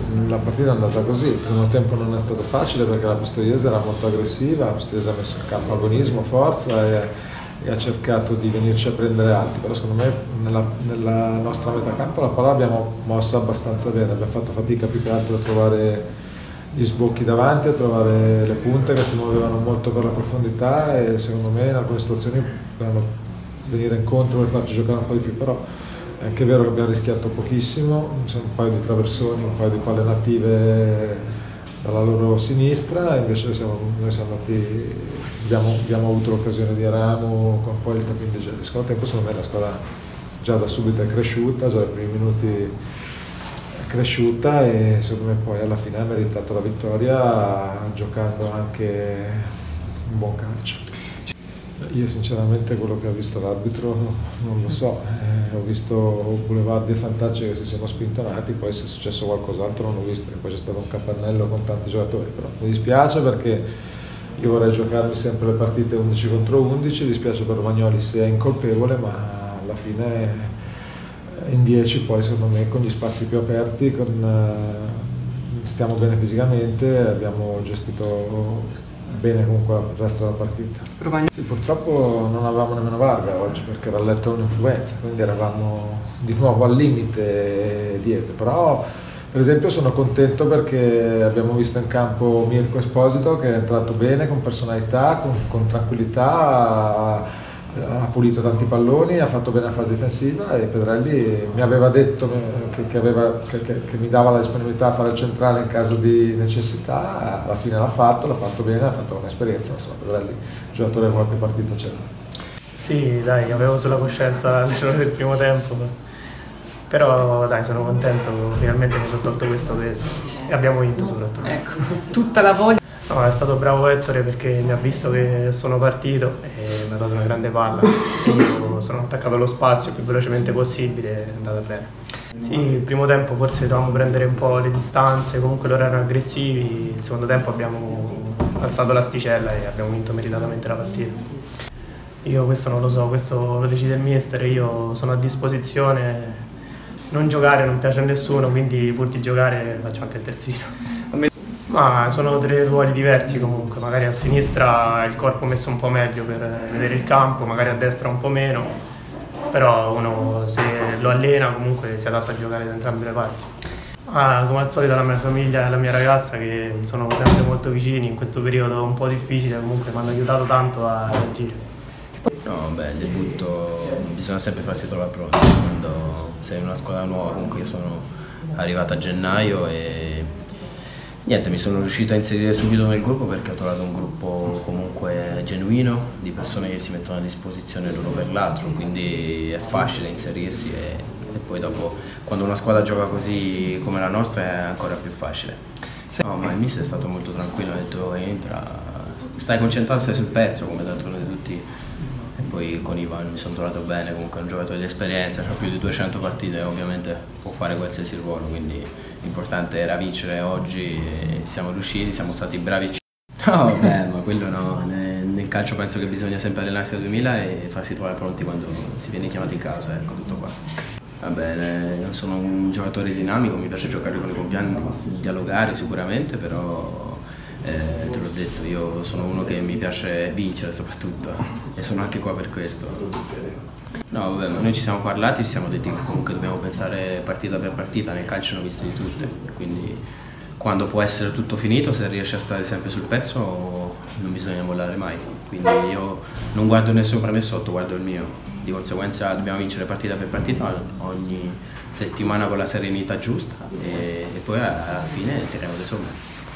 la partita è andata così. Il primo tempo non è stato facile perché la Pistoiese era molto aggressiva, la Pistoiese ha messo in campo agonismo, forza e ha cercato di venirci a prendere alti, però secondo me nella nostra metà campo la palla l'abbiamo mossa abbastanza bene, abbiamo fatto fatica più che altro a trovare gli sbocchi davanti, a trovare le punte che si muovevano molto per la profondità e secondo me in alcune situazioni potevano venire incontro per farci giocare un po' di più, però è anche vero che abbiamo rischiato pochissimo, un paio di traversoni, un paio di palle native dalla loro sinistra, invece noi siamo andati, abbiamo avuto l'occasione di Ramo con poi il tapping di Gelli. Secondo tempo secondo me la squadra già da subito è cresciuta, già dai primi minuti è cresciuta e secondo me poi alla fine ha meritato la vittoria giocando anche un buon calcio. Io sinceramente quello che ho visto l'arbitro non lo so, ho visto Boulevardi e Fantacci che si sono spintonati, poi se è successo qualcos'altro non l'ho visto, poi c'è stato un capannello con tanti giocatori, però mi dispiace perché io vorrei giocarmi sempre le partite 11 contro 11, mi dispiace per Romagnoli se è incolpevole, ma alla fine in 10 poi secondo me con gli spazi più aperti, stiamo bene fisicamente, abbiamo gestito bene comunque il resto della partita. Sì, purtroppo non avevamo nemmeno Varga oggi perché era letto un'influenza, quindi eravamo di nuovo al limite dietro, però per esempio sono contento perché abbiamo visto in campo Mirko Esposito che è entrato bene, con personalità, con tranquillità, ha pulito tanti palloni, ha fatto bene la fase difensiva e Pedrelli mi aveva detto che mi dava la disponibilità a fare il centrale in caso di necessità, alla fine l'ha fatto bene, ha fatto un'esperienza, insomma Pedrelli, giocatore di qualche partita c'era. Sì, dai, avevo sulla coscienza del primo tempo, però dai, sono contento, finalmente mi sono tolto questo peso e abbiamo vinto soprattutto. Ecco, tutta la voglia. No, è stato bravo Ettore perché mi ha visto che sono partito e mi ha dato una grande palla. Io sono attaccato allo spazio il più velocemente possibile e è andata bene. Sì, il primo tempo forse dovevamo prendere un po' le distanze, comunque loro erano aggressivi, il secondo tempo abbiamo alzato l'asticella e abbiamo vinto meritatamente la partita. Io questo non lo so, questo lo decide il mister, io sono a disposizione, non giocare non piace a nessuno, quindi pur di giocare faccio anche il terzino. Ma sono tre ruoli diversi comunque, magari a sinistra il corpo messo un po' meglio per vedere il campo, magari a destra un po' meno, però uno se lo allena comunque si adatta a giocare da entrambe le parti. Come al solito la mia famiglia e la mia ragazza che mi sono sempre molto vicini in questo periodo un po' difficile, comunque mi hanno aiutato tanto a reagire. No, beh, il debutto bisogna sempre farsi trovare pronti, quando sei in una squadra nuova, comunque io sono arrivato a gennaio e niente, mi sono riuscito a inserire subito nel gruppo perché ho trovato un gruppo comunque genuino, di persone che si mettono a disposizione l'uno per l'altro, quindi è facile inserirsi e poi dopo quando una squadra gioca così come la nostra è ancora più facile. No, ma il mister è stato molto tranquillo, ha detto entra, stai concentrato, stai sul pezzo come d'altronde tutti. E poi con Ivan mi sono trovato bene, comunque è un giocatore di esperienza, ha più di 200 partite, ovviamente può fare qualsiasi ruolo, quindi l'importante era vincere oggi e siamo riusciti, siamo stati bravi. No, vabbè, ma quello no, nel calcio penso che bisogna sempre allenarsi a 2000 e farsi trovare pronti quando si viene chiamati in casa, ecco, tutto qua. Va bene, sono un giocatore dinamico, mi piace giocare con i compagni, dialogare sicuramente, però te l'ho detto, io sono uno che mi piace vincere soprattutto e sono anche qua per questo. No, vabbè, ma noi ci siamo parlati, ci siamo detti che comunque dobbiamo pensare partita per partita, nel calcio ne ho viste di tutte, quindi quando può essere tutto finito, se riesci a stare sempre sul pezzo non bisogna mollare mai, quindi io non guardo né sopra né sotto, guardo il mio, di conseguenza dobbiamo vincere partita per partita ogni settimana con la serenità giusta e poi alla fine tiriamo le somme.